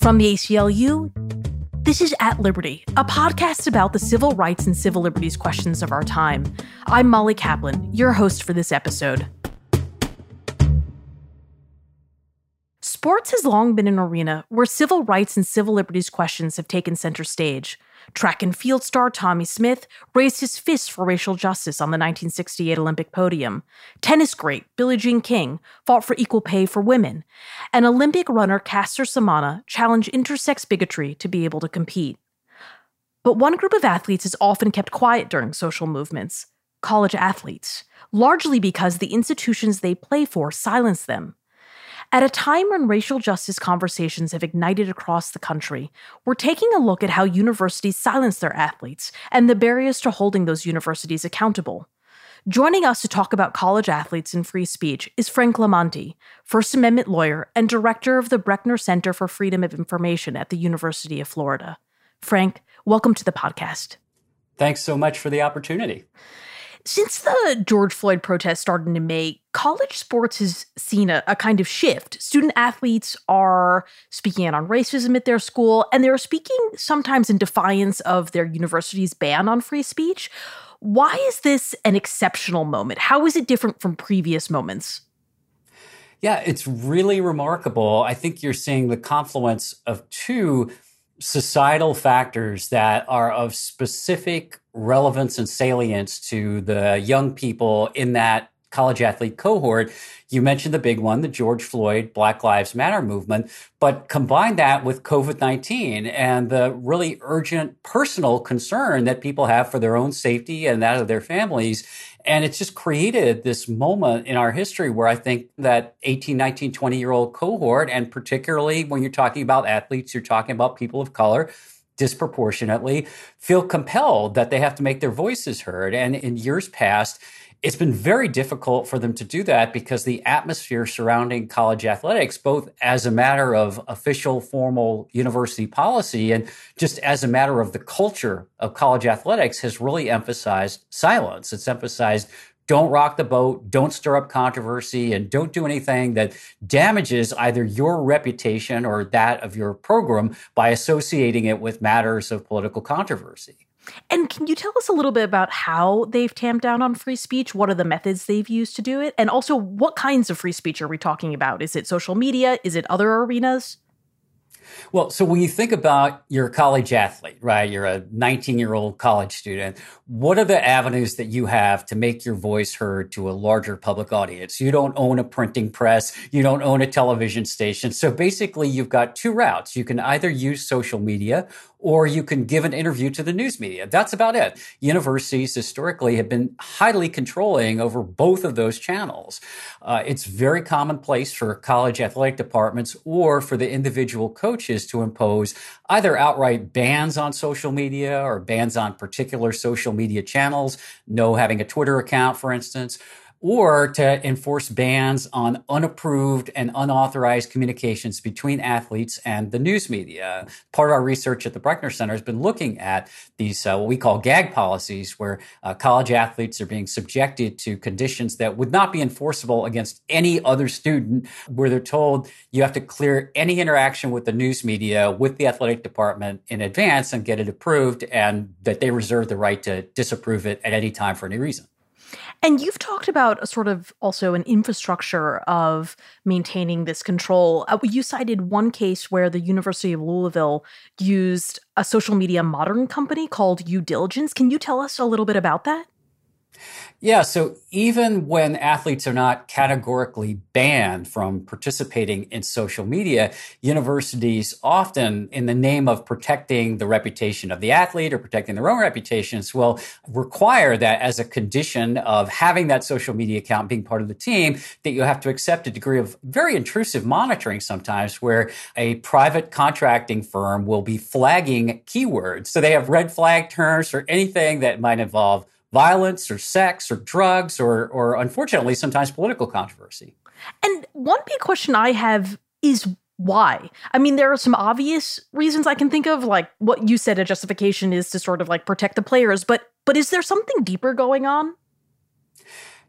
From the ACLU, this is At Liberty, a podcast about the civil rights and civil liberties questions of our time. I'm Molly Kaplan, your host for this episode. Sports has long been an arena where civil rights and civil liberties questions have taken center stage. Track and field star Tommie Smith raised his fist for racial justice on the 1968 Olympic podium. Tennis great Billie Jean King fought for equal pay for women. And Olympic runner Caster Semenya challenged intersex bigotry to be able to compete. But one group of athletes is often kept quiet during social movements: college athletes, largely because the institutions they play for silence them. At a time when racial justice conversations have ignited across the country, we're taking a look at how universities silence their athletes and the barriers to holding those universities accountable. Joining us to talk about college athletes and free speech is Frank Lamonti, First Amendment lawyer and director of the Brechner Center for Freedom of Information at the University of Florida. Frank, welcome to the podcast. Thanks so much for the opportunity. Since the George Floyd protests started in May, college sports has seen a kind of shift. Student athletes are speaking out on racism at their school, and they're speaking sometimes in defiance of their university's ban on free speech. Why is this an exceptional moment? How is it different from previous moments? Yeah, it's really remarkable. I think you're seeing the confluence of two societal factors that are of specific relevance and salience to the young people in that college athlete cohort. You mentioned the big one, the George Floyd Black Lives Matter movement, but combine that with COVID-19 and the really urgent personal concern that people have for their own safety and that of their families. And it's just created this moment in our history where I think that 18, 19, 20-year-old cohort, and particularly when you're talking about athletes, you're talking about people of color, disproportionately feel compelled that they have to make their voices heard. And in years past, it's been very difficult for them to do that because the atmosphere surrounding college athletics, both as a matter of official, formal university policy and just as a matter of the culture of college athletics, has really emphasized silence. It's emphasized don't rock the boat, don't stir up controversy, and don't do anything that damages either your reputation or that of your program by associating it with matters of political controversy. And can you tell us a little bit about how they've tamped down on free speech? What are the methods they've used to do it? And also, what kinds of free speech are we talking about? Is it social media? Is it other arenas? Well, so when you think about your college athlete, right, you're a 19-year-old college student, what are the avenues that you have to make your voice heard to a larger public audience? You don't own a printing press. You don't own a television station. So basically, you've got two routes. You can either use social media or you can give an interview to the news media. That's about it. Universities historically have been highly controlling over both of those channels. It's very commonplace for college athletic departments or for the individual coaches to impose either outright bans on social media or bans on particular social media channels, no having a Twitter account, for instance, or to enforce bans on unapproved and unauthorized communications between athletes and the news media. Part of our research at the Brechner Center has been looking at these what we call gag policies, where college athletes are being subjected to conditions that would not be enforceable against any other student, where they're told you have to clear any interaction with the news media, with the athletic department in advance and get it approved, and that they reserve the right to disapprove it at any time for any reason. And you've talked about a sort of also an infrastructure of maintaining this control. You cited one case where the University of Louisville used a social media modern company called Due Diligence. Can you tell us a little bit about that? Yeah, so even when athletes are not categorically banned from participating in social media, universities often, in the name of protecting the reputation of the athlete or protecting their own reputations, will require that as a condition of having that social media account being part of the team, that you have to accept a degree of very intrusive monitoring sometimes, where a private contracting firm will be flagging keywords. So they have red flag terms for anything that might involve violence or sex or drugs or unfortunately, sometimes political controversy. And one big question I have is why? I mean, there are some obvious reasons I can think of, like what you said a justification is to sort of like protect the players, but is there something deeper going on?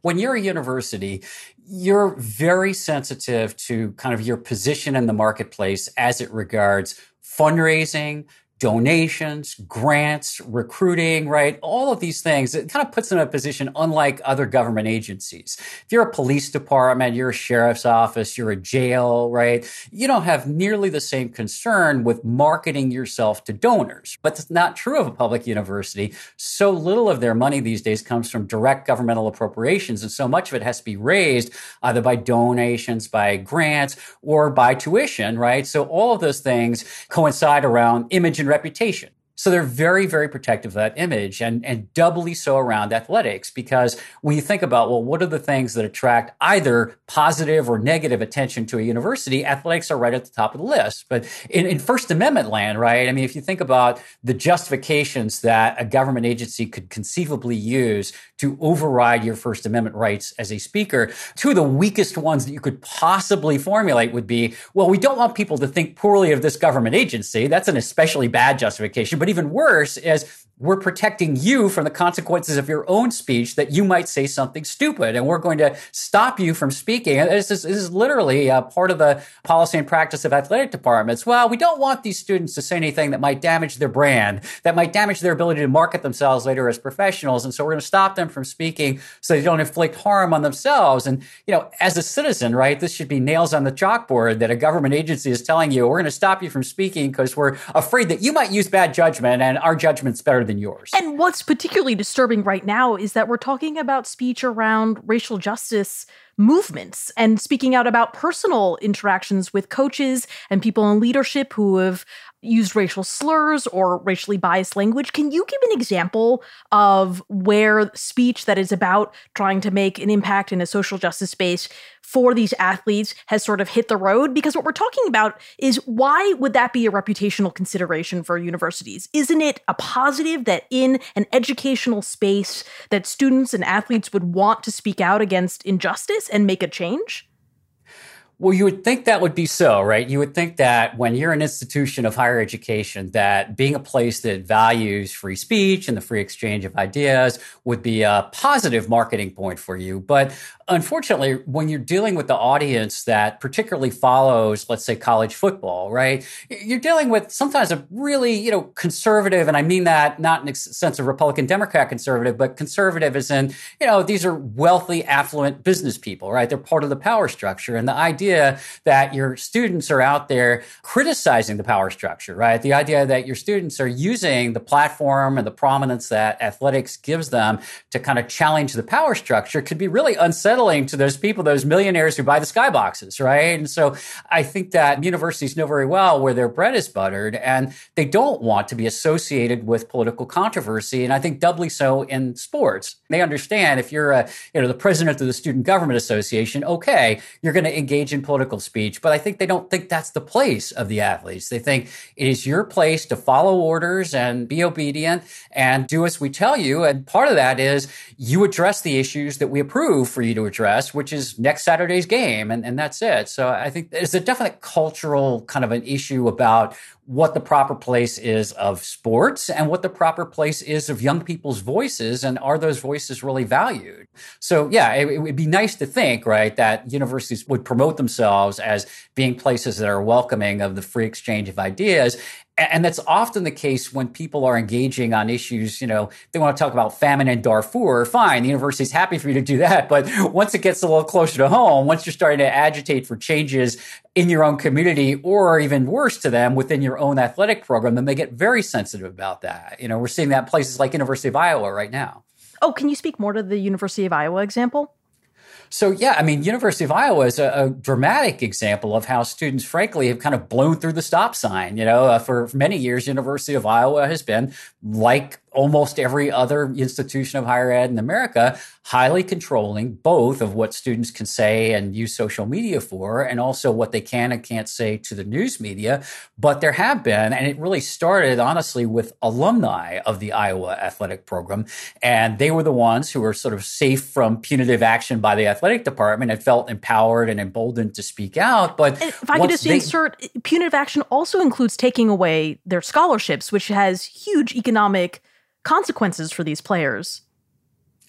when you're a university, you're very sensitive to kind of your position in the marketplace as it regards fundraising, donations, grants, recruiting, right? All of these things, it kind of puts them in a position unlike other government agencies. If you're a police department, you're a sheriff's office, you're a jail, right? You don't have nearly the same concern with marketing yourself to donors. But that's not true of a public university. So little of their money these days comes from direct governmental appropriations. And so much of it has to be raised either by donations, by grants, or by tuition, right? So all of those things coincide around image and reputation. So they're very, very protective of that image and doubly so around athletics, because when you think about, well, what are the things that attract either positive or negative attention to a university? Athletics are right at the top of the list. But in First Amendment land, right? I mean, if you think about the justifications that a government agency could conceivably use to override your First Amendment rights as a speaker, two of the weakest ones that you could possibly formulate would be, well, we don't want people to think poorly of this government agency. That's an especially bad justification. But even worse is we're protecting you from the consequences of your own speech, that you might say something stupid, and we're going to stop you from speaking. And this is literally part of the policy and practice of athletic departments. Well, we don't want these students to say anything that might damage their brand, that might damage their ability to market themselves later as professionals. And so we're going to stop them from speaking so they don't inflict harm on themselves. And, as a citizen, right, this should be nails on the chalkboard that a government agency is telling you, we're going to stop you from speaking because we're afraid that you might use bad judgment and our judgment's better than yours. And what's particularly disturbing right now is that we're talking about speech around racial justice movements and speaking out about personal interactions with coaches and people in leadership who have used racial slurs or racially biased language. Can you give an example of where speech that is about trying to make an impact in a social justice space for these athletes has sort of hit the road? Because what we're talking about is, why would that be a reputational consideration for universities? Isn't it a positive that in an educational space that students and athletes would want to speak out against injustice and make a change? Well, you would think that would be so, right? You would think that when you're an institution of higher education, that being a place that values free speech and the free exchange of ideas would be a positive marketing point for you. But unfortunately, when you're dealing with the audience that particularly follows, let's say, college football, right? You're dealing with sometimes a really, conservative, and I mean that not in the sense of Republican Democrat conservative, but conservative as in, these are wealthy, affluent business people, right? They're part of the power structure. And the idea that your students are out there criticizing the power structure, right? The idea that your students are using the platform and the prominence that athletics gives them to kind of challenge the power structure could be really unsettling to those people, those millionaires who buy the skyboxes, right? And so I think that universities know very well where their bread is buttered, and they don't want to be associated with political controversy. And I think doubly so in sports. They understand if you're the president of the Student Government Association, okay, you're going to engage in political speech, but I think they don't think that's the place of the athletes. They think it is your place to follow orders and be obedient and do as we tell you. And part of that is you address the issues that we approve for you to address, which is next Saturday's game. And that's it. So I think there's a definite cultural kind of an issue about what the proper place is of sports and what the proper place is of young people's voices, and are those voices really valued? So yeah, it would be nice to think, right, that universities would promote themselves as being places that are welcoming of the free exchange of ideas. And that's often the case when people are engaging on issues, they want to talk about famine in Darfur. Fine, the university's happy for you to do that. But once it gets a little closer to home, once you're starting to agitate for changes in your own community, or even worse to them, within your own athletic program, then they get very sensitive about that. We're seeing that in places like University of Iowa right now. Oh, can you speak more to the University of Iowa example? So, yeah, I mean, University of Iowa is a dramatic example of how students, frankly, have kind of blown through the stop sign. For many years, University of Iowa has been, like almost every other institution of higher ed in America, highly controlling both of what students can say and use social media for, and also what they can and can't say to the news media. But there have been, and it really started, honestly, with alumni of the Iowa athletic program. And they were the ones who were sort of safe from punitive action by the athletic department and felt empowered and emboldened to speak out. But if I could just insert, punitive action also includes taking away their scholarships, which has huge economic consequences for these players.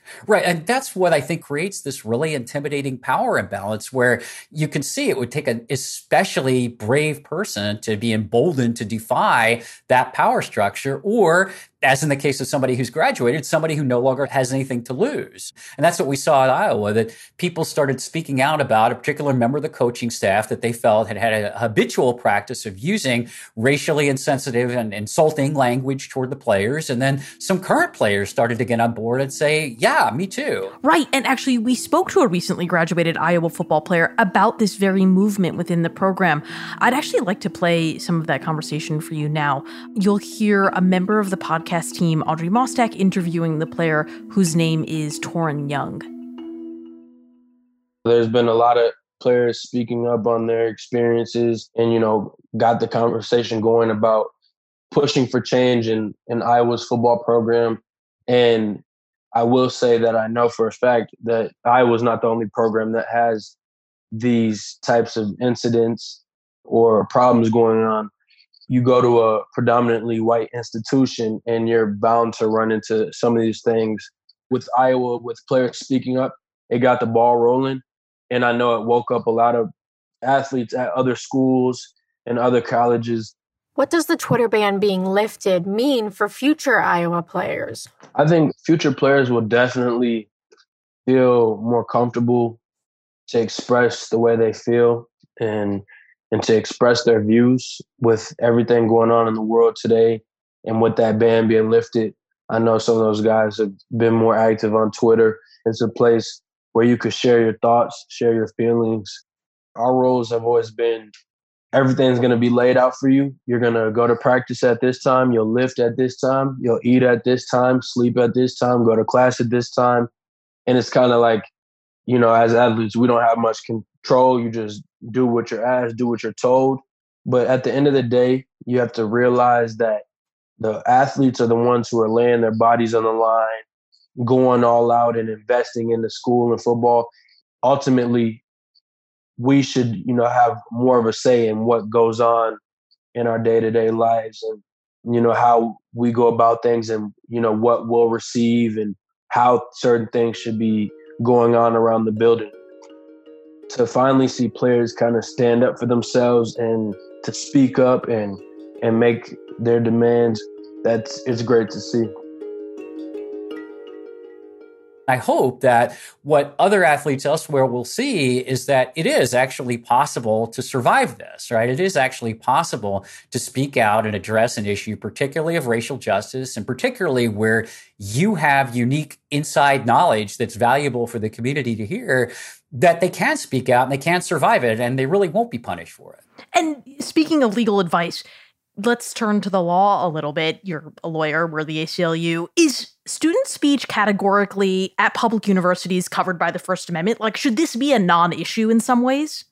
Right. And that's what I think creates this really intimidating power imbalance where you can see it would take an especially brave person to be emboldened to defy that power structure, or as in the case of somebody who's graduated, somebody who no longer has anything to lose. And that's what we saw at Iowa, that people started speaking out about a particular member of the coaching staff that they felt had a habitual practice of using racially insensitive and insulting language toward the players. And then some current players started to get on board and say, yeah, me too. Right. And actually, we spoke to a recently graduated Iowa football player about this very movement within the program. I'd actually like to play some of that conversation for you now. You'll hear a member of the podcast team, Audrey Mostak, interviewing the player whose name is Torin Young. There's been a lot of players speaking up on their experiences and, got the conversation going about pushing for change in Iowa's football program. And I will say that I know for a fact that Iowa's not the only program that has these types of incidents or problems going on. You go to a predominantly white institution and you're bound to run into some of these things. With Iowa, with players speaking up, it got the ball rolling. And I know it woke up a lot of athletes at other schools and other colleges. What does the Twitter ban being lifted mean for future Iowa players? I think future players will definitely feel more comfortable to express the way they feel and to express their views with everything going on in the world today. And with that ban being lifted, I know some of those guys have been more active on Twitter. It's a place where you could share your thoughts, share your feelings. Our roles have always been everything's going to be laid out for you. You're going to go to practice at this time. You'll lift at this time. You'll eat at this time, sleep at this time, go to class at this time. And it's kind of like, as athletes, we don't have much control. You just do what you're asked, do what you're told. But at the end of the day, you have to realize that the athletes are the ones who are laying their bodies on the line, going all out and investing in the school and football. Ultimately, we should, have more of a say in what goes on in our day-to-day lives and, how we go about things and, what we'll receive and how certain things should be going on around the building. To finally see players kind of stand up for themselves and to speak up and make their demands, it's great to see. I hope that what other athletes elsewhere will see is that it is actually possible to survive this, right? It is actually possible to speak out and address an issue, particularly of racial justice, and particularly where you have unique inside knowledge that's valuable for the community to hear, that they can speak out and they can survive it, and they really won't be punished for it. And speaking of legal advice, let's turn to the law a little bit. You're a lawyer, we're the ACLU. Is student speech categorically at public universities covered by the First Amendment? Like, should this be a non-issue in some ways?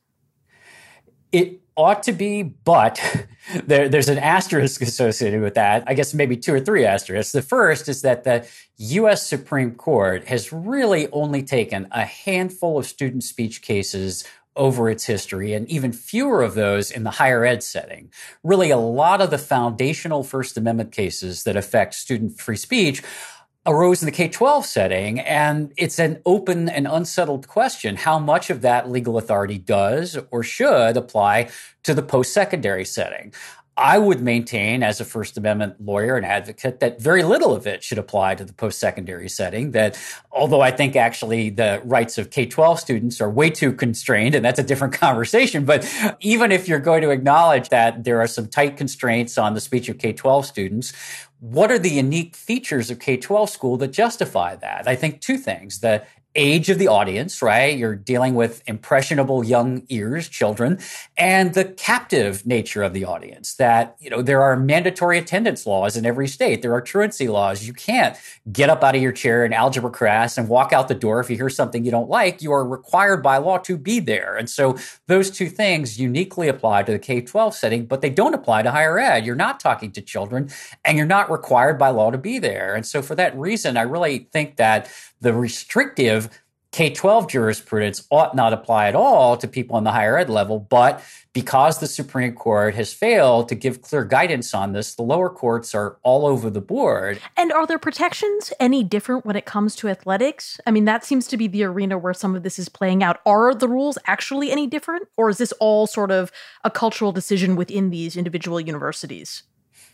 It ought to be, but there's an asterisk associated with that. I guess maybe 2 or 3 asterisks. The first is that the U.S. Supreme Court has really only taken a handful of student speech cases over its history, and even fewer of those in the higher ed setting. Really, a lot of the foundational First Amendment cases that affect student free speech arose in the K-12 setting, and it's an open and unsettled question how much of that legal authority does or should apply to the post-secondary setting. I would maintain, as a First Amendment lawyer and advocate, that very little of it should apply to the post-secondary setting. That although I think actually the rights of K-12 students are way too constrained, and that's a different conversation, but even if you're going to acknowledge that there are some tight constraints on the speech of K-12 students, what are the unique features of K-12 school that justify that? I think 2 things. The age of the audience, right? You're dealing with impressionable young ears, children, and the captive nature of the audience that, there are mandatory attendance laws in every state. There are truancy laws. You can't get up out of your chair in algebra class and walk out the door if you hear something you don't like. You are required by law to be there. And so those 2 things uniquely apply to the K-12 setting, but they don't apply to higher ed. You're not talking to children and you're not required by law to be there. And so for that reason, I really think that the restrictive K-12 jurisprudence ought not apply at all to people in the higher ed level. But because the Supreme Court has failed to give clear guidance on this, the lower courts are all over the board. And are there protections any different when it comes to athletics? I mean, that seems to be the arena where some of this is playing out. Are the rules actually any different? Or is this all sort of a cultural decision within these individual universities?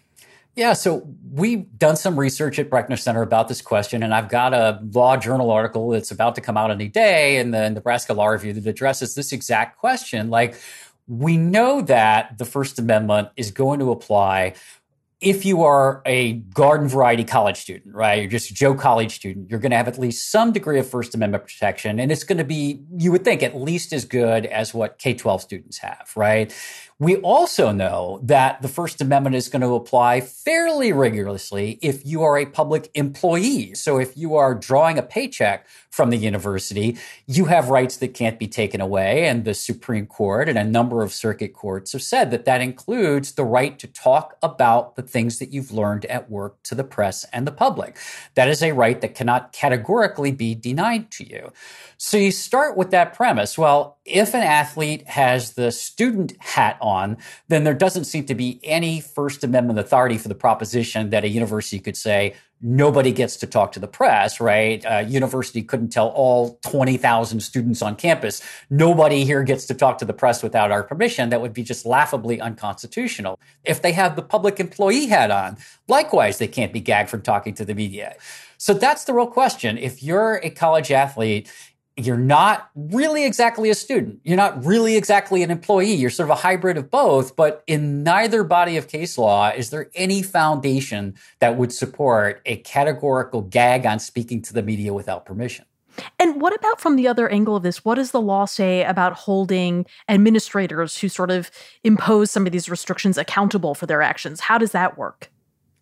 Yeah, so we've done some research at Brechner Center about this question, and I've got a law journal article that's about to come out any day in the Nebraska Law Review that addresses this exact question. Like, we know that the First Amendment is going to apply if you are a garden variety college student, right? You're just a Joe college student. You're going to have at least some degree of First Amendment protection. And it's going to be, you would think, at least as good as what K-12 students have, right? We also know that the First Amendment is going to apply fairly rigorously if you are a public employee. So if you are drawing a paycheck from the university, you have rights that can't be taken away. And the Supreme Court and a number of circuit courts have said that that includes the right to talk about the things that you've learned at work to the press and the public. That is a right that cannot categorically be denied to you. So you start with that premise. Well, if an athlete has the student hat on, then there doesn't seem to be any First Amendment authority for the proposition that a university could say, nobody gets to talk to the press, right? A university couldn't tell all 20,000 students on campus, nobody here gets to talk to the press without our permission. That would be just laughably unconstitutional. If they have the public employee hat on, likewise, they can't be gagged from talking to the media. So that's the real question. If you're a college athlete, you're not really exactly a student. You're not really exactly an employee. You're sort of a hybrid of both. But in neither body of case law is there any foundation that would support a categorical gag on speaking to the media without permission. And what about from the other angle of this? What does the law say about holding administrators who sort of impose some of these restrictions accountable for their actions? How does that work?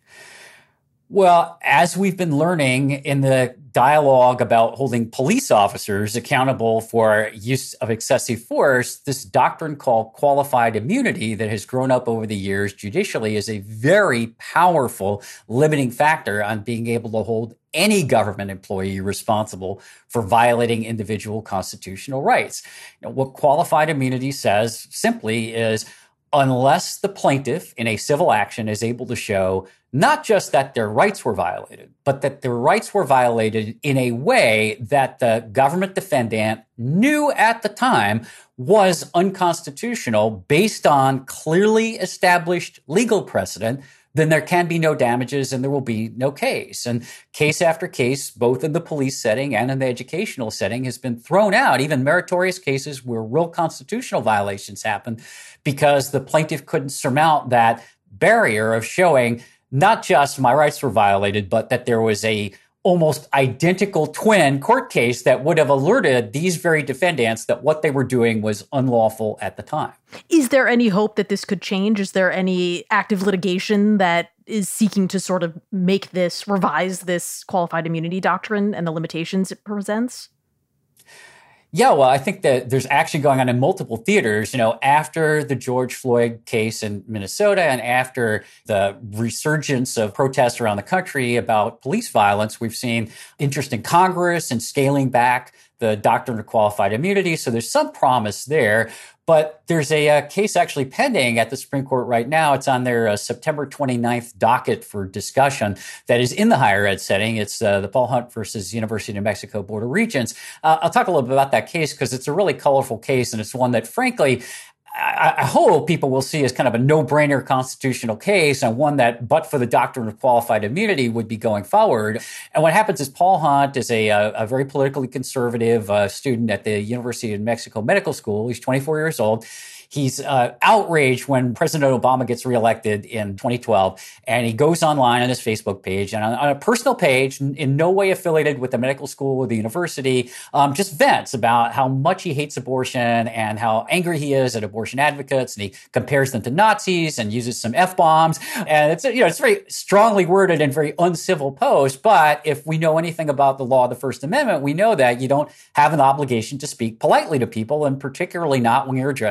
Well, as we've been learning in the dialogue about holding police officers accountable for use of excessive force, this doctrine called qualified immunity that has grown up over the years judicially is a very powerful limiting factor on being able to hold any government employee responsible for violating individual constitutional rights. What qualified immunity says simply is, unless the plaintiff in a civil action is able to show not just that their rights were violated, but that their rights were violated in a way that the government defendant knew at the time was unconstitutional based on clearly established legal precedent, then there can be no damages and there will be no case. And case after case, both in the police setting and in the educational setting, has been thrown out, even meritorious cases where real constitutional violations happen, because the plaintiff couldn't surmount that barrier of showing not just my rights were violated, but that there was a almost identical twin court case that would have alerted these very defendants that what they were doing was unlawful at the time. Is there any hope that this could change? Is there any active litigation that is seeking to sort of make this, revise this qualified immunity doctrine and the limitations it presents? Yeah, well, I think that there's action going on in multiple theaters. After the George Floyd case in Minnesota and after the resurgence of protests around the country about police violence, we've seen interest in Congress and scaling back the doctrine of qualified immunity. So there's some promise there. But there's a case actually pending at the Supreme Court right now. It's on their September 29th docket for discussion that is in the higher ed setting. It's the Paul Hunt versus University of New Mexico Board of Regents. I'll talk a little bit about that case because it's a really colorful case, and it's one that, frankly, I hope people will see as kind of a no-brainer constitutional case, and one that, but for the doctrine of qualified immunity, would be going forward. And what happens is Paul Hunt is a very politically conservative student at the University of New Mexico Medical School. He's 24 years old. He's outraged when President Obama gets reelected in 2012, and he goes online on his Facebook page and on a personal page, in no way affiliated with the medical school or the university, just vents about how much he hates abortion and how angry he is at abortion advocates, and he compares them to Nazis and uses some F-bombs. And it's it's very strongly worded and very uncivil post. But if we know anything about the law of the First Amendment, we know that you don't have an obligation to speak politely to people, and particularly not when you're addressing a political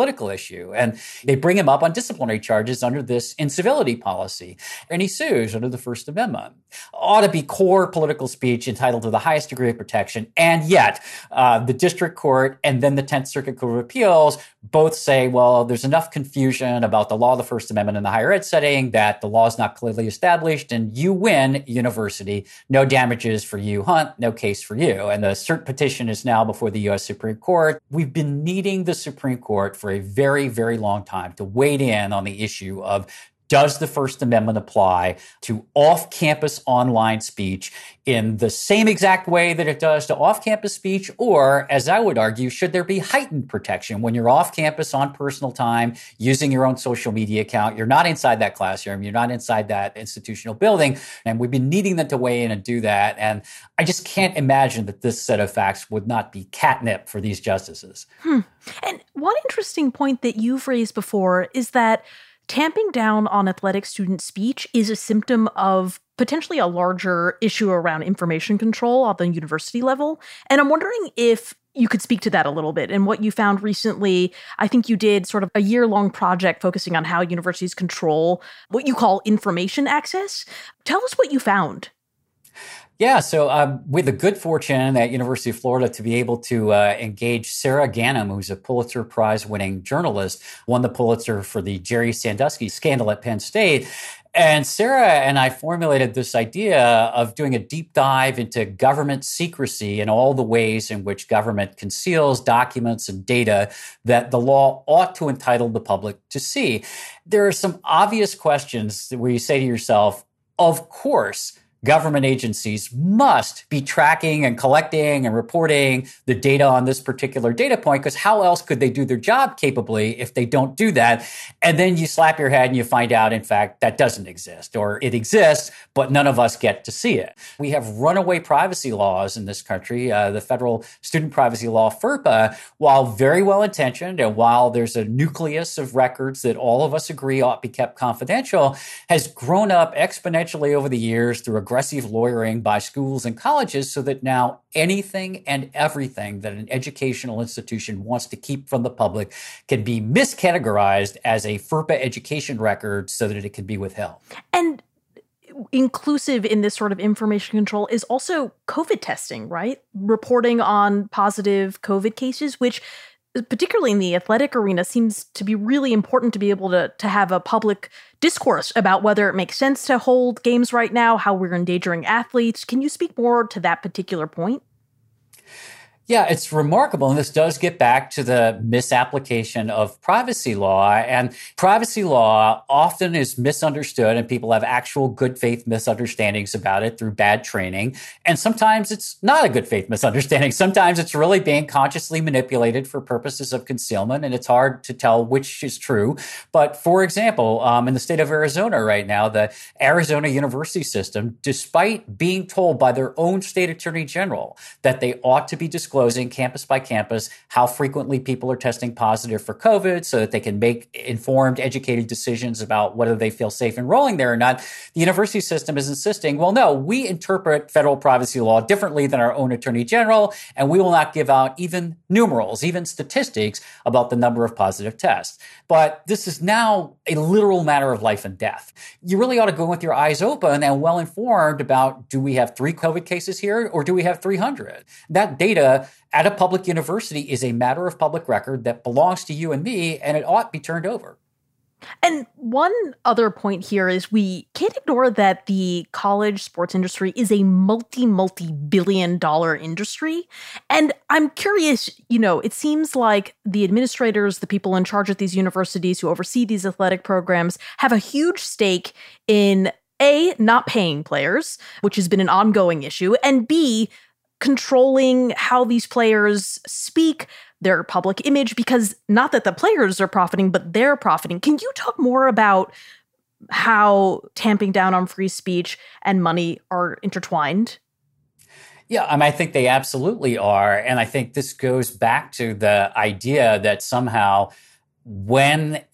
political issue. And they bring him up on disciplinary charges under this incivility policy. And he sues under the First Amendment. Ought to be core political speech entitled to the highest degree of protection. And yet, the district court and then the 10th Circuit Court of Appeals both say, well, there's enough confusion about the law of the First Amendment in the higher ed setting that the law is not clearly established, and you win, university. No damages for you, Hunt. No case for you. And the cert petition is now before the U.S. Supreme Court. We've been needing the Supreme Court for a very, very long time to weigh in on the issue of, does the First Amendment apply to off-campus online speech in the same exact way that it does to off-campus speech? Or, as I would argue, should there be heightened protection when you're off-campus on personal time, using your own social media account? You're not inside that classroom. You're not inside that institutional building. And we've been needing them to weigh in and do that. And I just can't imagine that this set of facts would not be catnip for these justices. And one interesting point that you've raised before is that tamping down on athletic student speech is a symptom of potentially a larger issue around information control on the university level. And I'm wondering if you could speak to that a little bit and what you found recently. I think you did sort of a year-long project focusing on how universities control what you call information access. Tell us what you found. Yeah, so we had the good fortune at University of Florida to be able to engage Sarah Ganim, who's a Pulitzer Prize-winning journalist, won the Pulitzer for the Jerry Sandusky scandal at Penn State. And Sarah and I formulated this idea of doing a deep dive into government secrecy and all the ways in which government conceals documents and data that the law ought to entitle the public to see. There are some obvious questions where you say to yourself, of course, government agencies must be tracking and collecting and reporting the data on this particular data point, because how else could they do their job capably if they don't do that? And then you slap your head and you find out, in fact, that doesn't exist, or it exists, but none of us get to see it. We have runaway privacy laws in this country. The federal student privacy law, FERPA, while very well intentioned and while there's a nucleus of records that all of us agree ought to be kept confidential, has grown up exponentially over the years through aggressive lawyering by schools and colleges, so that now anything and everything that an educational institution wants to keep from the public can be miscategorized as a FERPA education record so that it can be withheld. And inclusive in this sort of information control is also COVID testing, right? Reporting on positive COVID cases, which particularly in the athletic arena, seems to be really important to be able to have a public discourse about whether it makes sense to hold games right now, how we're endangering athletes. Can you speak more to that particular point? Yeah, it's remarkable. And this does get back to the misapplication of privacy law. And privacy law often is misunderstood, and people have actual good faith misunderstandings about it through bad training. And sometimes it's not a good faith misunderstanding. Sometimes it's really being consciously manipulated for purposes of concealment, and it's hard to tell which is true. But for example, in the state of Arizona right now, the Arizona university system, despite being told by their own state attorney general that they ought to be disclosing campus by campus how frequently people are testing positive for COVID so that they can make informed, educated decisions about whether they feel safe enrolling there or not, the university system is insisting, well, no, we interpret federal privacy law differently than our own attorney general, and we will not give out even numerals, even statistics about the number of positive tests. But this is now a literal matter of life and death. You really ought to go with your eyes open and well informed about, do we have 3 COVID cases here or do we have 300? That data at a public university is a matter of public record that belongs to you and me, and it ought to be turned over. And one other point here is we can't ignore that the college sports industry is a multi-billion-dollar industry. And I'm curious, it seems like the administrators, the people in charge at these universities who oversee these athletic programs, have a huge stake in A, not paying players, which has been an ongoing issue, and B, controlling how these players speak, their public image, because not that the players are profiting, but they're profiting. Can you talk more about how tamping down on free speech and money are intertwined? Yeah, I think they absolutely are. And I think this goes back to the idea that somehow when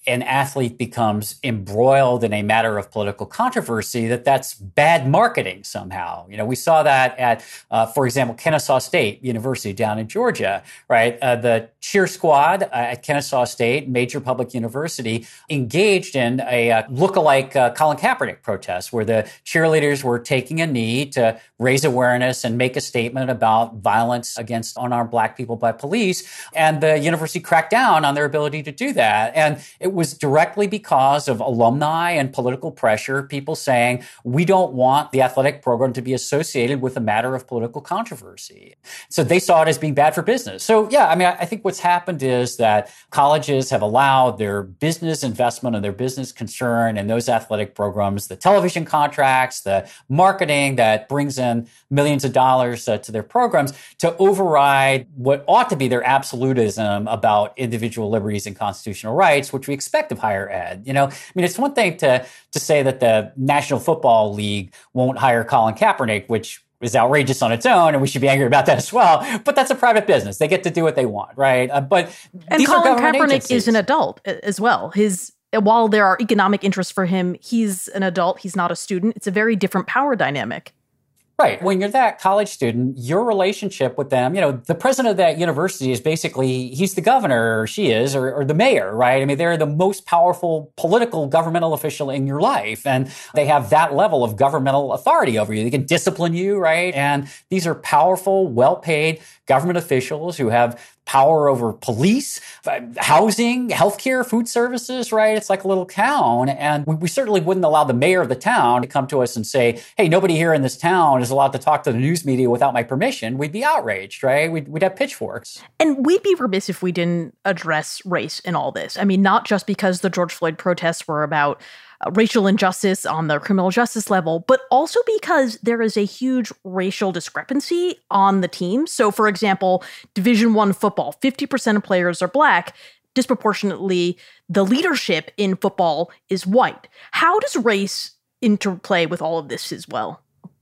an athlete becomes embroiled in a matter of political controversy, that's bad marketing somehow. We saw that at, for example, Kennesaw State University down in Georgia, right? The cheer squad at Kennesaw State, major public university, engaged in a lookalike Colin Kaepernick protest where the cheerleaders were taking a knee to raise awareness and make a statement about violence against unarmed Black people by police. And the university cracked down on their ability to do that. And it was directly because of alumni and political pressure, people saying, we don't want the athletic program to be associated with a matter of political controversy. So they saw it as being bad for business. So yeah, I think what's happened is that colleges have allowed their business investment and their business concern in those athletic programs, the television contracts, the marketing that brings in millions of dollars to their programs, to override what ought to be their absolutism about individual liberties and constitutional rights, which we expect of higher ed. It's one thing to say that the National Football League won't hire Colin Kaepernick, which is outrageous on its own, and we should be angry about that as well. But that's a private business; they get to do what they want, right? And Colin Kaepernick is an adult as well. While there are economic interests for him, he's an adult. He's not a student. It's a very different power dynamic. Right. When you're that college student, your relationship with them, the president of that university is basically, he's the governor, or she is, or the mayor, right? They're the most powerful political governmental official in your life. And they have that level of governmental authority over you. They can discipline you, right? And these are powerful, well-paid government officials who have power over police, housing, healthcare, food services, right? It's like a little town. And we certainly wouldn't allow the mayor of the town to come to us and say, hey, nobody here in this town is allowed to talk to the news media without my permission. We'd be outraged, right? We'd have pitchforks. And we'd be remiss if we didn't address race in all this. Not just because the George Floyd protests were about racial injustice on the criminal justice level, but also because there is a huge racial discrepancy on the team. So, for example, Division I football, 50% of players are Black. Disproportionately, the leadership in football is white. How does race interplay with all of this as well?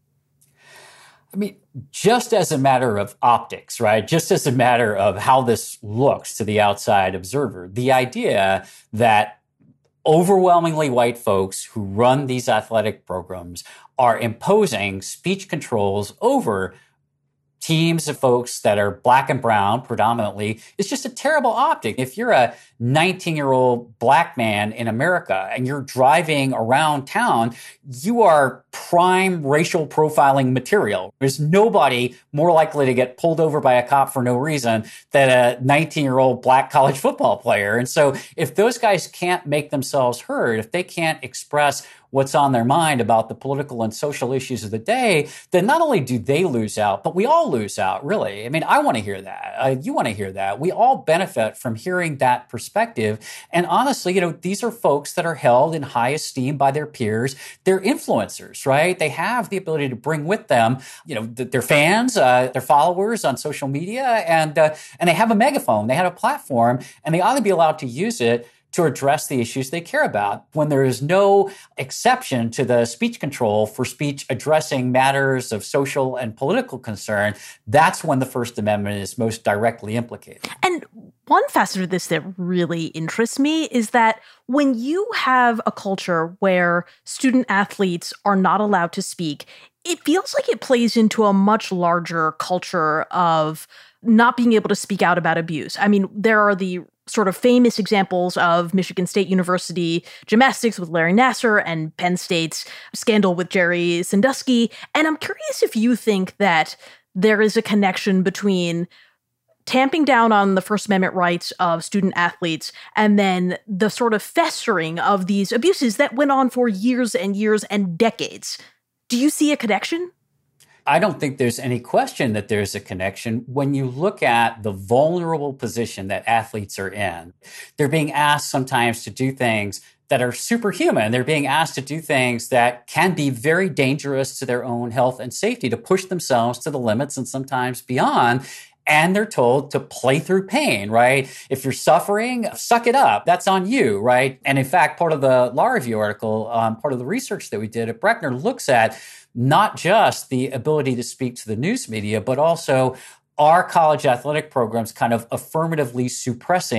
Just as a matter of optics, right? Just as a matter of how this looks to the outside observer, the idea that overwhelmingly white folks who run these athletic programs are imposing speech controls over teams of folks that are Black and brown predominantly is just a terrible optic. If you're a 19-year-old Black man in America and you're driving around town, you are prime racial profiling material. There's nobody more likely to get pulled over by a cop for no reason than a 19-year-old Black college football player. And so if those guys can't make themselves heard, if they can't express what's on their mind about the political and social issues of the day, then not only do they lose out, but we all lose out, really. I want to hear that. You want to hear that. We all benefit from hearing that perspective. And honestly, these are folks that are held in high esteem by their peers. They're influencers, right? They have the ability to bring with them, their fans, their followers on social media, and they have a megaphone. They have a platform, and they ought to be allowed to use it to address the issues they care about. When there is no exception to the speech control for speech addressing matters of social and political concern, that's when the First Amendment is most directly implicated. And one facet of this that really interests me is that when you have a culture where student athletes are not allowed to speak, it feels like it plays into a much larger culture of not being able to speak out about abuse. There are the sort of famous examples of Michigan State University gymnastics with Larry Nassar and Penn State's scandal with Jerry Sandusky. And I'm curious if you think that there is a connection between tamping down on the First Amendment rights of student athletes and then the sort of festering of these abuses that went on for years and years and decades. Do you see a connection? I don't think there's any question that there's a connection. When you look at the vulnerable position that athletes are in, they're being asked sometimes to do things that are superhuman. They're being asked to do things that can be very dangerous to their own health and safety, to push themselves to the limits and sometimes beyond. And they're told to play through pain, right? If you're suffering, suck it up. That's on you, right? And in fact, part of the law review article, part of the research that we did at Brechner looks at not just the ability to speak to the news media, but also are college athletic programs kind of affirmatively suppressing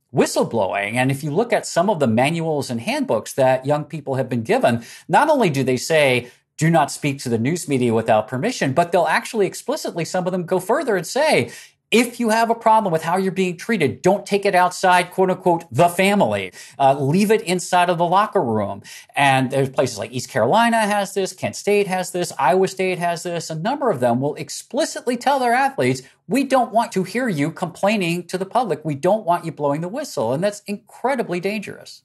whistleblowing. And if you look at some of the manuals and handbooks that young people have been given, not only do they say, do not speak to the news media without permission, but they'll actually explicitly, some of them go further and say, if you have a problem with how you're being treated, don't take it outside, quote unquote, the family. Leave it inside of the locker room. And there's places like East Carolina has this, Kent State has this, Iowa State has this. A number of them will explicitly tell their athletes, we don't want to hear you complaining to the public. We don't want you blowing the whistle. And that's incredibly dangerous.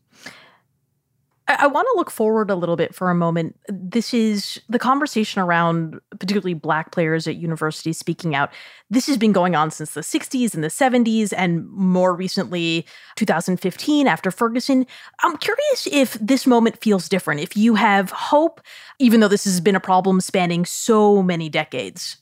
I want to look forward a little bit for a moment. This is the conversation around particularly Black players at universities speaking out. This has been going on since the 60s and the 70s, and more recently, 2015 after Ferguson. I'm curious if this moment feels different, if you have hope, even though this has been a problem spanning so many decades.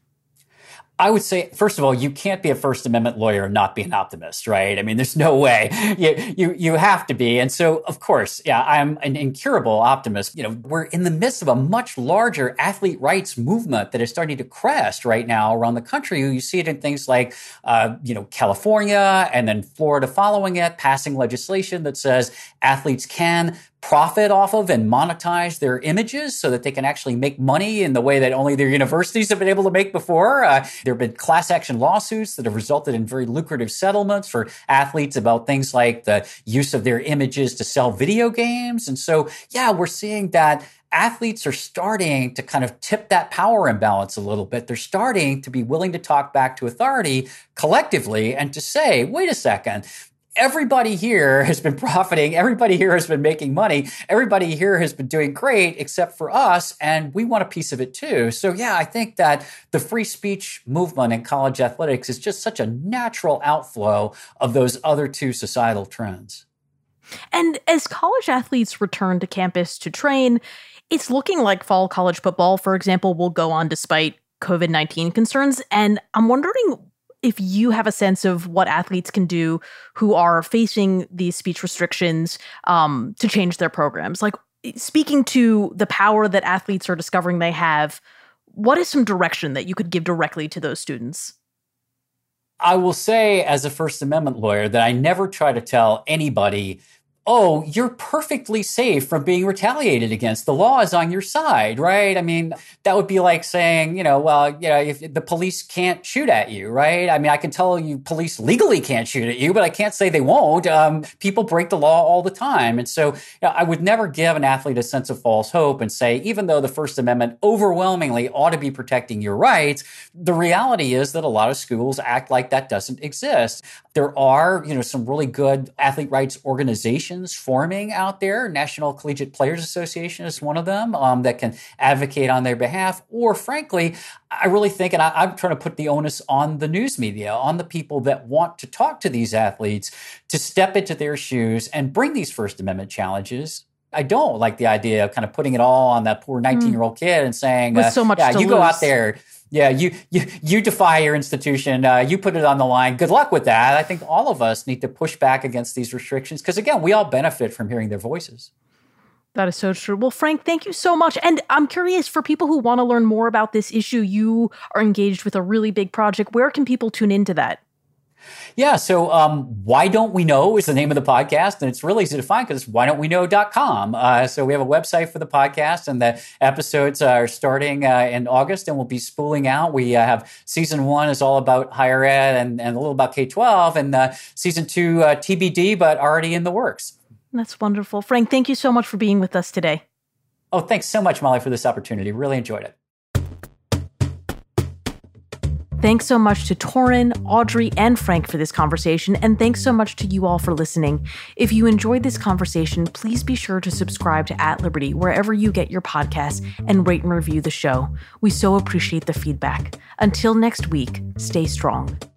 I would say, first of all, you can't be a First Amendment lawyer and not be an optimist, right? I mean, there's no way. You have to be. And so, of course, yeah, I'm an incurable optimist. We're in the midst of a much larger athlete rights movement that is starting to crest right now around the country. You see it in things like, California and then Florida following it, passing legislation that says athletes can profit off of and monetize their images so that they can actually make money in the way that only their universities have been able to make before. There have been class action lawsuits that have resulted in very lucrative settlements for athletes about things like the use of their images to sell video games. And so, yeah, we're seeing that athletes are starting to kind of tip that power imbalance a little bit. They're starting to be willing to talk back to authority collectively and to say, wait a second, everybody here has been profiting. Everybody here has been making money. Everybody here has been doing great except for us, and we want a piece of it too. So yeah, I think that the free speech movement in college athletics is just such a natural outflow of those other two societal trends. And as college athletes return to campus to train, it's looking like fall college football, for example, will go on despite COVID-19 concerns. And I'm wondering if you have a sense of what athletes can do who are facing these speech restrictions to change their programs. Like, speaking to the power that athletes are discovering they have, what is some direction that you could give directly to those students? I will say, as a First Amendment lawyer, that I never try to tell anybody, oh, you're perfectly safe from being retaliated against. The law is on your side, right? I mean, that would be like saying, if the police can't shoot at you, right? I mean, I can tell you police legally can't shoot at you, but I can't say they won't. People break the law all the time. And so I would never give an athlete a sense of false hope and say, even though the First Amendment overwhelmingly ought to be protecting your rights, the reality is that a lot of schools act like that doesn't exist. There are, some really good athlete rights organizations forming out there. National Collegiate Players Association is one of them that can advocate on their behalf. Or frankly, I really think, and I'm trying to put the onus on the news media, on the people that want to talk to these athletes, to step into their shoes and bring these First Amendment challenges. I don't like the idea of kind of putting it all on that poor 19-year-old kid and saying, with so much to you lose. Go out there. Yeah, you defy your institution. You put it on the line. Good luck with that. I think all of us need to push back against these restrictions because, again, we all benefit from hearing their voices. That is so true. Well, Frank, thank you so much. And I'm curious, for people who want to learn more about this issue, you are engaged with a really big project. Where can people tune into that? Yeah, so Why Don't We Know is the name of the podcast, and it's really easy to find because it's whydon'tweknow.com. So we have a website for the podcast, and the episodes are starting in August, and we'll be spooling out. We have season 1 is all about higher ed and a little about K-12, and season 2 TBD, but already in the works. That's wonderful. Frank, thank you so much for being with us today. Oh, thanks so much, Molly, for this opportunity. Really enjoyed it. Thanks so much to Torin, Audrey, and Frank for this conversation, and thanks so much to you all for listening. If you enjoyed this conversation, please be sure to subscribe to At Liberty wherever you get your podcasts and rate and review the show. We so appreciate the feedback. Until next week, stay strong.